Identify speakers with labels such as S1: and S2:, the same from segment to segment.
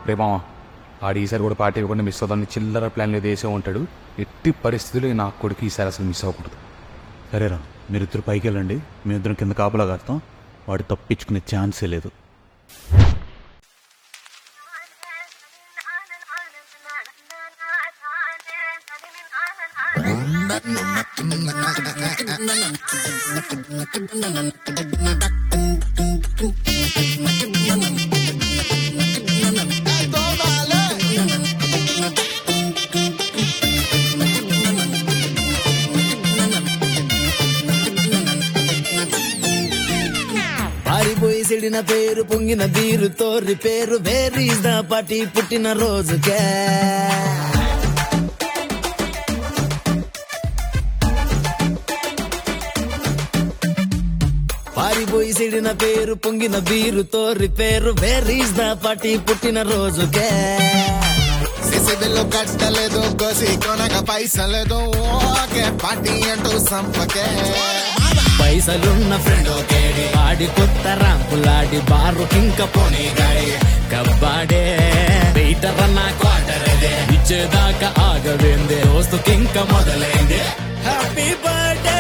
S1: రేమా ఆడు ఈసారి కూడా పార్టీ ఇవ్వకుండా మిస్ అవుతాను చిల్లర ప్లాన్లు వేసే ఉంటాడు. ఎట్టి పరిస్థితుల్లో నా కొడుకు ఈసారి అసలు మిస్ అవ్వకూడదు.
S2: సరేరా, మీరిద్దరు పైకి వెళ్ళండి, మేమిద్దరం కింద కాపలా కాస్తాం. వాడు తప్పించుకునే ఛాన్సే లేదు.
S3: పారిపోయి సెడిన పేరు పొంగిన బీరు తోరి పేరు వేరీస్ ద పార్టీ పుట్టిన రోజుకే. పారిపోయి సెడిన పేరు పొంగిన బీరు తోరి పేరు వేరీస్ ద పార్టీ పుట్టిన రోజుకే.
S4: సిసిబిల్లు కట్టలేదు కోసి కొనక పైసలేదు ఓకే పార్టీ అంటూ సంపకే.
S3: పైసలున్న ఫ్రెండ్ కేడి ఆడి కొత్త రాంపులాడి బారు కింక పోనీగాడి కబ్బాడే బయటర నా క్వార్టర్ అదే ఇచ్చేదాకా ఆగవేందే దోస్తు కింక మొదలైంది. హ్యాపీ బర్త్డే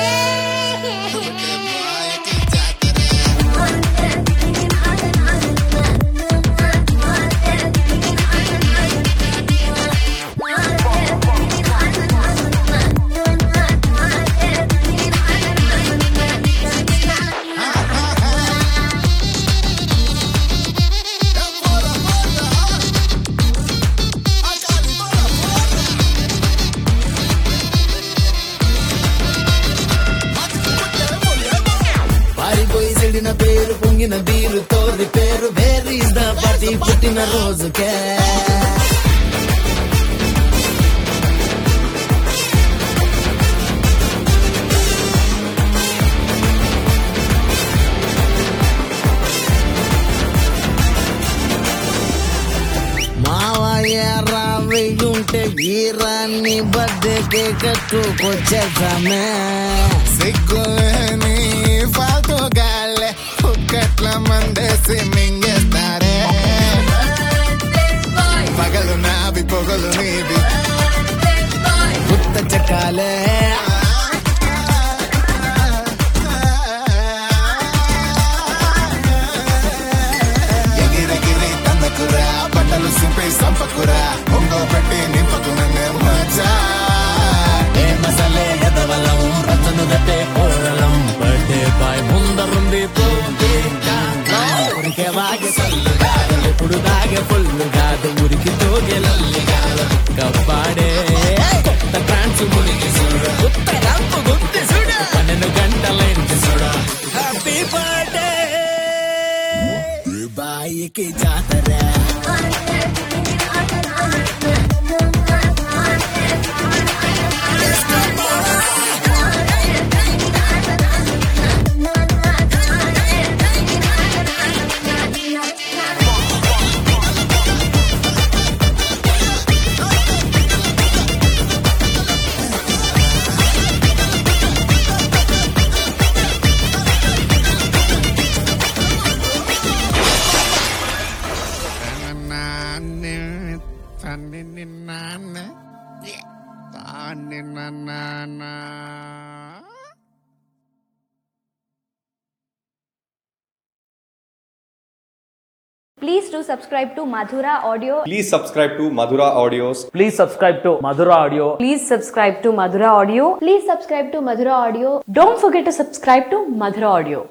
S3: చెడిన పేరు పొంగిన బీరు తోరి పేరు వేరీస్ ద పార్టీ పుట్టిన రోజుకే. మావయ్య రావేయుంటే వీరాన్ని బర్త్డే కట్టుకొచ్చేసామే.
S4: సిగ్గులేని ఫాల్తూ గాలే పుక్కట్ల మందేసి మింగేస్తారే. పగలు నావి పొగలు నీవి
S3: గుత్త చక్కాలే.
S4: ఎగిరెగిరి తన్నకురా బట్టలు సింపై సంపకురా ఒంగో పెట్టి నింపకునే మజా.
S3: ఏ మసలే ఎదవలం రచను దట్టే కోరలం బర్త్డే బాయ్ ముందరుంది ఉరికే వాగే సల్లు కాదు ఎప్పుడు దాగే ఫుల్లు కాదు ఉరికి తోగే లల్లి కాదు కప్పాడే కొత్త ట్రాన్స్ మునికి చూడు కొత్త రంపు గుర్తి చూడు 12 గంటలైంది చూడు. హ్యాపీ బర్త్డే బాయికి జాతర.
S5: Please do subscribe to Madhura Audio.
S6: Please subscribe to Madhura Audios.
S7: Please subscribe to Madhura Audio.
S5: Please subscribe to Madhura Audio. Please subscribe to Madhura Audio. Don't forget to subscribe to Madhura Audio.